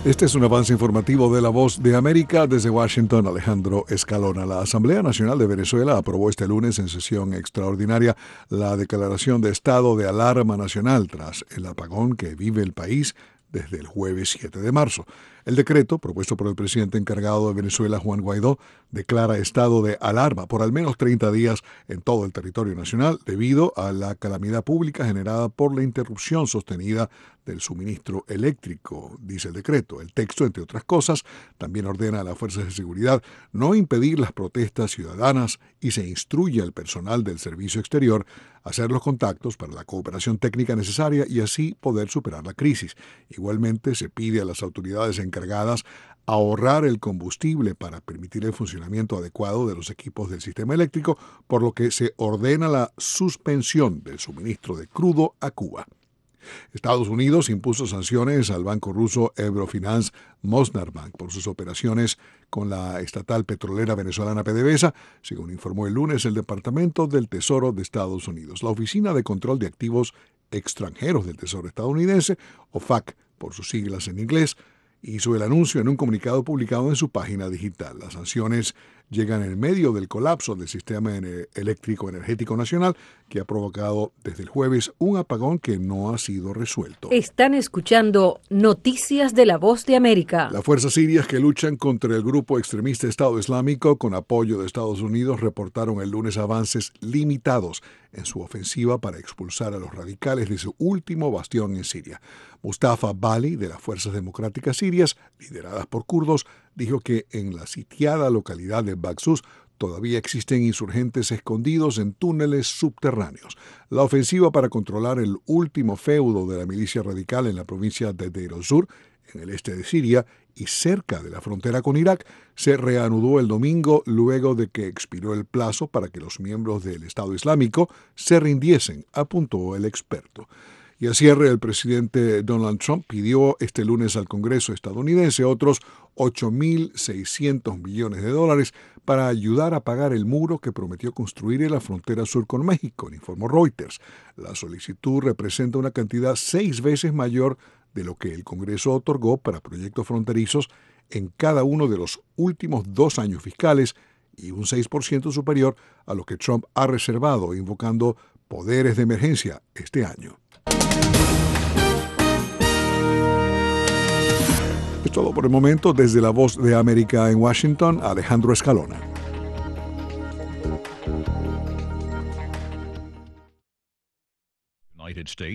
Este es un avance informativo de La Voz de América. Desde Washington, Alejandro Escalona. La Asamblea Nacional de Venezuela aprobó este lunes en sesión extraordinaria la declaración de estado de alarma nacional tras el apagón que vive el país desde el jueves 7 de marzo. El decreto, propuesto por el presidente encargado de Venezuela, Juan Guaidó, declara estado de alarma por al menos 30 días en todo el territorio nacional debido a la calamidad pública generada por la interrupción sostenida del suministro eléctrico, dice el decreto. El texto, entre otras cosas, también ordena a las fuerzas de seguridad no impedir las protestas ciudadanas y se instruye al personal del servicio exterior a hacer los contactos para la cooperación técnica necesaria y así poder superar la crisis. Igualmente, se pide a las autoridades encargadas ahorrar el combustible para permitir el funcionamiento adecuado de los equipos del sistema eléctrico, por lo que se ordena la suspensión del suministro de crudo a Cuba. Estados Unidos impuso sanciones al banco ruso Eurofinance Mosnarbank por sus operaciones con la estatal petrolera venezolana PDVSA, según informó el lunes el Departamento del Tesoro de Estados Unidos. La Oficina de Control de Activos Extranjeros del Tesoro estadounidense, OFAC por sus siglas en inglés, hizo el anuncio en un comunicado publicado en su página digital. Las sanciones llegan en medio del colapso del sistema eléctrico energético nacional que ha provocado desde el jueves un apagón que no ha sido resuelto. Están escuchando Noticias de La Voz de América. Las fuerzas sirias que luchan contra el grupo extremista Estado Islámico con apoyo de Estados Unidos reportaron el lunes avances limitados en su ofensiva para expulsar a los radicales de su último bastión en Siria. Mustafa Bali, de las Fuerzas Democráticas Sirias, lideradas por kurdos, dijo que en la sitiada localidad de Baghuz todavía existen insurgentes escondidos en túneles subterráneos. La ofensiva para controlar el último feudo de la milicia radical en la provincia de Deir el-Zur, en el este de Siria y cerca de la frontera con Irak, se reanudó el domingo luego de que expiró el plazo para que los miembros del Estado Islámico se rindiesen, apuntó el experto. Y al cierre, el presidente Donald Trump pidió este lunes al Congreso estadounidense otros $8.600 millones para ayudar a pagar el muro que prometió construir en la frontera sur con México, informó Reuters. La solicitud representa una cantidad 6 veces mayor de lo que el Congreso otorgó para proyectos fronterizos en cada uno de los últimos 2 años fiscales y un 6% superior a lo que Trump ha reservado, invocando poderes de emergencia este año. Es todo por el momento. Desde La Voz de América en Washington, Alejandro Escalona. United States.